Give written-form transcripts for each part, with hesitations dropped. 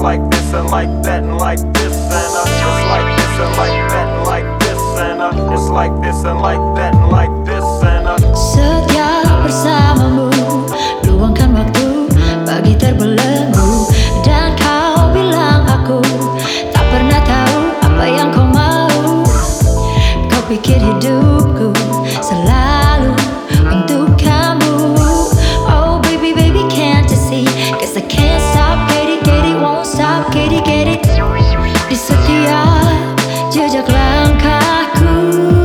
like this and like that and like this and it's like this and like that and like this and it's like this and like that and like this and Setiap bersamamu, luangkan waktu bagi terbelenggu. Dan kau bilang aku tak pernah tahu apa yang kau mau. Kau pikir hidupku selalu untuk kamu. Oh baby, baby, can't you see? 'Cause I can't stop, get it, won't stop, get it. Di setiap jejak langkahku,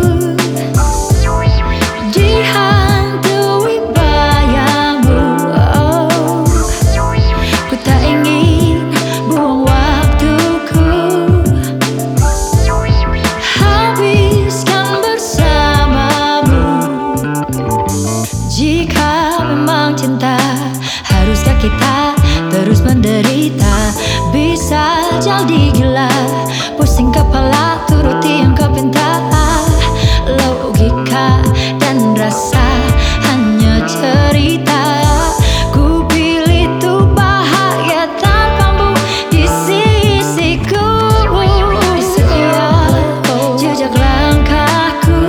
dihantui bayangmu. Oh, ku tak ingin buang waktuku, habiskan bersamamu. Jika memang cinta, haruskah kita terus menderita? Bisa jadi gila, pusing kepala turuti yang kau pinta. Logika dan rasa hanya cerita. Ku pilih tuh bahagia tanpamu di sisiku. Di setiap jejak langkahku,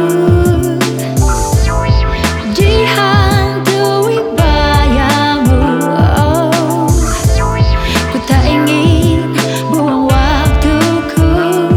dihantui bayangmu. Oh, ku tak ingin buang waktuku,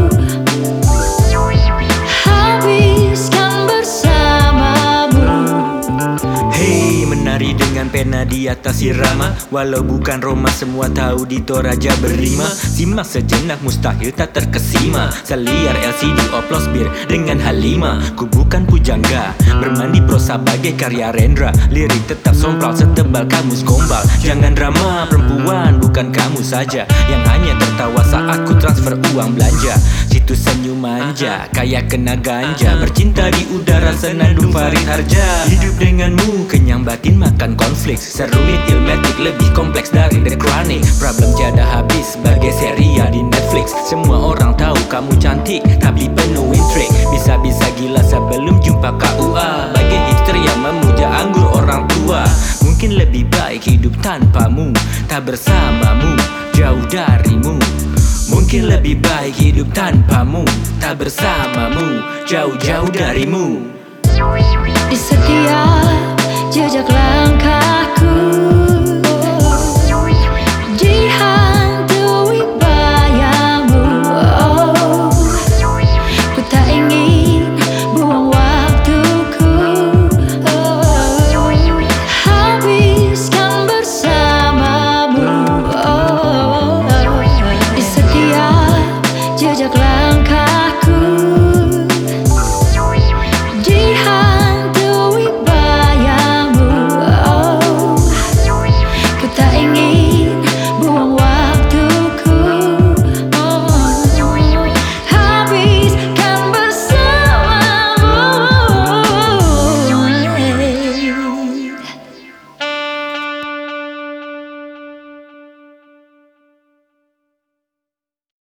habiskan bersamamu. Hey, menari dengan pena di atas irama. Walau bukan Roma, semua tahu di Toraja berrima. Simak sejenak, mustahil tak terkesima. Seliar LCD oplos bir dengan Halima. Ku bukan pujangga, bermandi prosa bagai karya Rendra. Lirik tetap sompral setebal kamus gombal. Jangan drama, perempuan bukan kamu saja yang hanya tertawa saat ku transfer uang belanja. Situ senyum manja, kayak kena ganja. Bercinta di udara senandung Farid Harja. Hidup denganmu, kenyang batin makan konflik. Serumit ilmetik lebih kompleks dari The Chronic. Problem tiada habis sebagai serial di Netflix. Semua orang tahu kamu cantik tapi penuh intrik. Bisa-bisa gila sebelum jumpa KUA. Bagai hipster yang memuja anggur orang tua. Mungkin lebih baik hidup tanpamu, tak bersamamu, jauh darimu. Mungkin lebih baik hidup tanpamu, tak bersamamu, jauh-jauh darimu. Di setiap jejak langkahku,